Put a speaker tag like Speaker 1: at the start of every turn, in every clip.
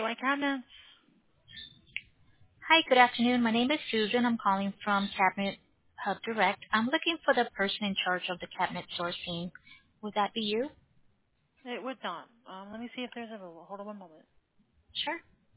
Speaker 1: My cabinets.
Speaker 2: Hi, good afternoon. My name is Susan. I'm calling from Cabinet Hub Direct. I'm looking for the person in charge of the cabinet sourcing. Would that be you?
Speaker 1: It would not. Let me see if there's available. Hold on one moment.
Speaker 2: Sure.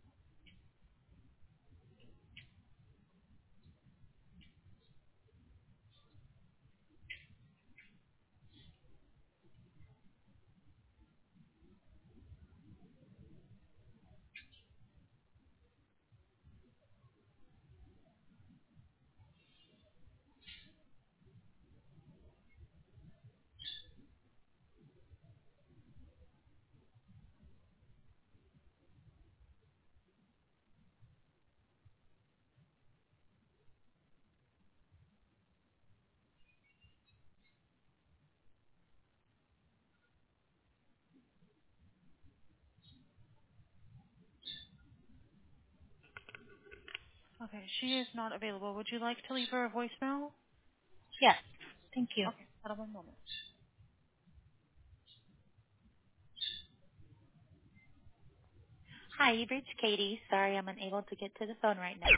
Speaker 1: Okay, she is not available. Would you like to leave her a voicemail?
Speaker 2: Yes. Thank you.
Speaker 1: Okay, hold on one moment.
Speaker 2: Hi, you've reached Katie. Sorry I'm unable to get to the phone right now.